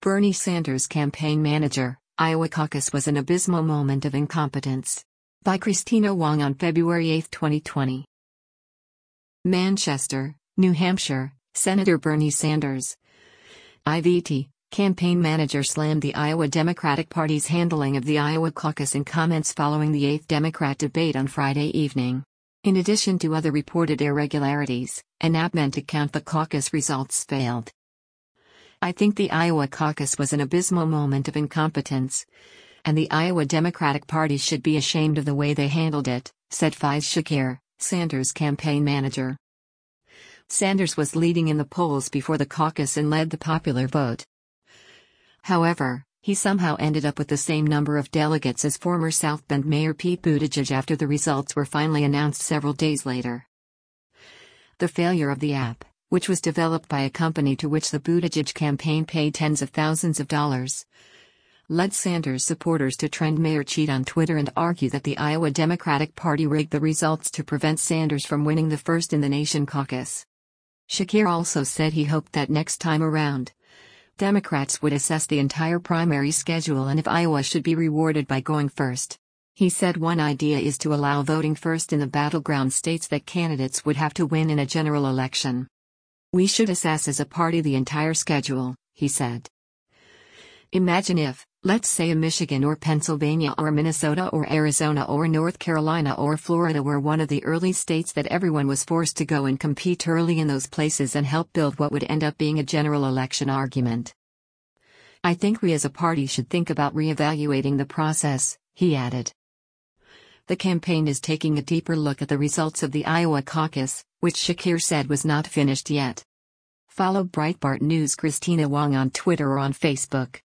Bernie Sanders campaign manager, Iowa caucus was an abysmal moment of incompetence. By Christina Wong on February 8, 2020. Manchester, New Hampshire, Senator Bernie Sanders, IVT, campaign manager slammed the Iowa Democratic Party's handling of the Iowa caucus in comments following the 8th Democrat debate on Friday evening. In addition to other reported irregularities, an app meant to count the caucus results failed. I think the Iowa caucus was an abysmal moment of incompetence, and the Iowa Democratic Party should be ashamed of the way they handled it, said Faiz Shakir, Sanders' campaign manager. Sanders was leading in the polls before the caucus and led the popular vote. However, he somehow ended up with the same number of delegates as former South Bend Mayor Pete Buttigieg after the results were finally announced several days later. The failure of the app, which was developed by a company to which the Buttigieg campaign paid tens of thousands of dollars, led Sanders supporters to trend Mayor Cheat on Twitter and argue that the Iowa Democratic Party rigged the results to prevent Sanders from winning the first-in-the-nation caucus. Shakir also said he hoped that next time around, Democrats would assess the entire primary schedule and if Iowa should be rewarded by going first. He said one idea is to allow voting first in the battleground states that candidates would have to win in a general election. We should assess as a party the entire schedule, he said. Imagine if, let's say, Michigan or Pennsylvania or Minnesota or Arizona or North Carolina or Florida were one of the early states that everyone was forced to go and compete early in those places and help build what would end up being a general election argument. I think we as a party should think about reevaluating the process, he added. The campaign is taking a deeper look at the results of the Iowa caucus, which Shakir said was not finished yet. Follow Breitbart News Christina Wong on Twitter or on Facebook.